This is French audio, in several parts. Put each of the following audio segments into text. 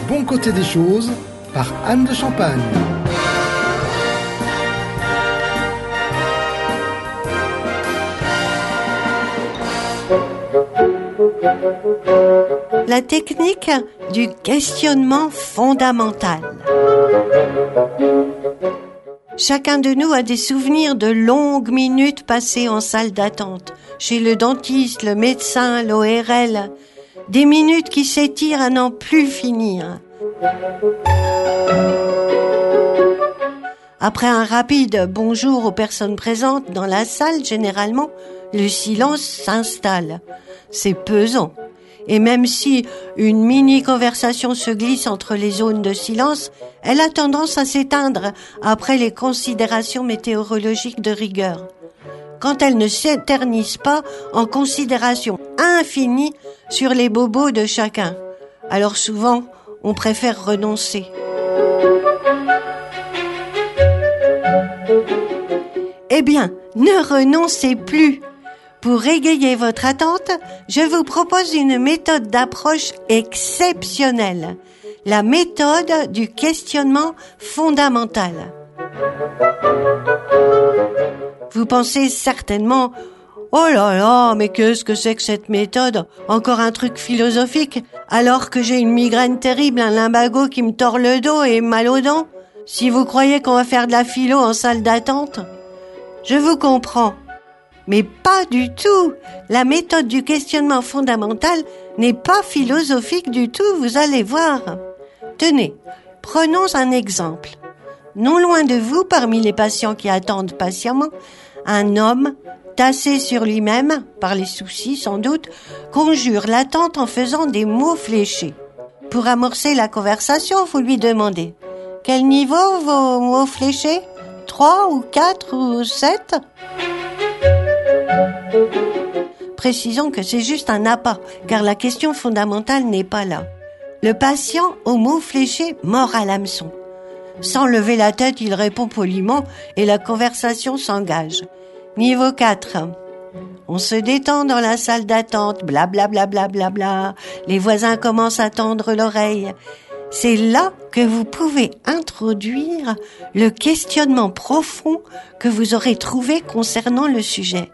bon côté des choses par Anne de Champagne. La technique du questionnement fondamental. Chacun de nous a des souvenirs de longues minutes passées en salle d'attente, chez le dentiste, le médecin, l'ORL. Des minutes qui s'étirent à n'en plus finir. Après un rapide bonjour aux personnes présentes dans la salle, généralement, le silence s'installe. C'est pesant. Et même si une mini-conversation se glisse entre les zones de silence, elle a tendance à s'éteindre après les considérations météorologiques de rigueur. Quand elle ne s'éternise pas en considération infinie sur les bobos de chacun. Alors souvent, on préfère renoncer. Eh bien, ne renoncez plus. Pour égayer votre attente, je vous propose une méthode d'approche exceptionnelle. La méthode du questionnement fondamental. Vous pensez certainement « Oh là là, mais qu'est-ce que c'est que cette méthode ? Encore un truc philosophique, alors que j'ai une migraine terrible, un lumbago qui me tord le dos et mal aux dents. Si vous croyez qu'on va faire de la philo en salle d'attente, je vous comprends. Mais pas du tout. La méthode du questionnement fondamental n'est pas philosophique du tout, vous allez voir. Tenez, prenons un exemple. Non loin de vous, parmi les patients qui attendent patiemment, un homme, tassé sur lui-même, par les soucis sans doute, conjure l'attente en faisant des mots fléchés. Pour amorcer la conversation, vous lui demandez « Quel niveau vos mots fléchés ? 3 ou 4 ou 7 ?» Précisons que c'est juste un appât, car la question fondamentale n'est pas là. Le patient, aux mots fléchés, mord à l'hameçon. Sans lever la tête, il répond poliment et la conversation s'engage. Niveau 4. On se détend dans la salle d'attente, blablabla, bla, bla, bla, bla. Les voisins commencent à tendre l'oreille. C'est là que vous pouvez introduire le questionnement profond que vous aurez trouvé concernant le sujet.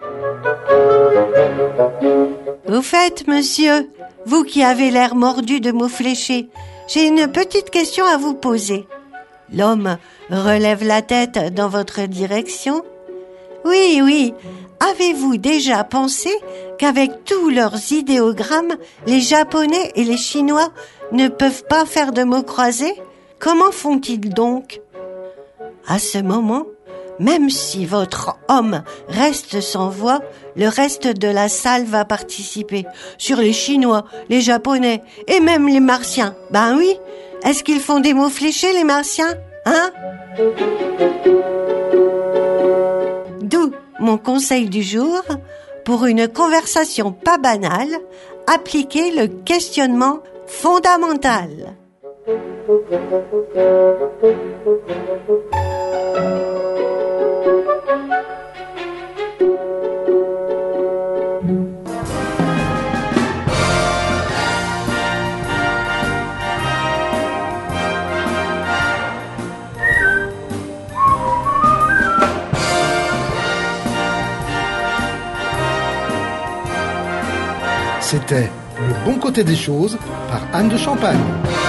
Au fait, monsieur, vous qui avez l'air mordu de mots fléchés, j'ai une petite question à vous poser. L'homme relève la tête dans votre direction. Oui, avez-vous déjà pensé qu'avec tous leurs idéogrammes, les Japonais et les Chinois ne peuvent pas faire de mots croisés ? Comment font-ils donc ? À ce moment, même si votre homme reste sans voix, le reste de la salle va participer. Sur les Chinois, les Japonais et même les Martiens. Ben oui, est-ce qu'ils font des mots fléchés les Martiens ? Hein ? D'où mon conseil du jour, pour une conversation pas banale, appliquez le questionnement fondamental. C'était Le bon côté des choses par Anne de Champagne.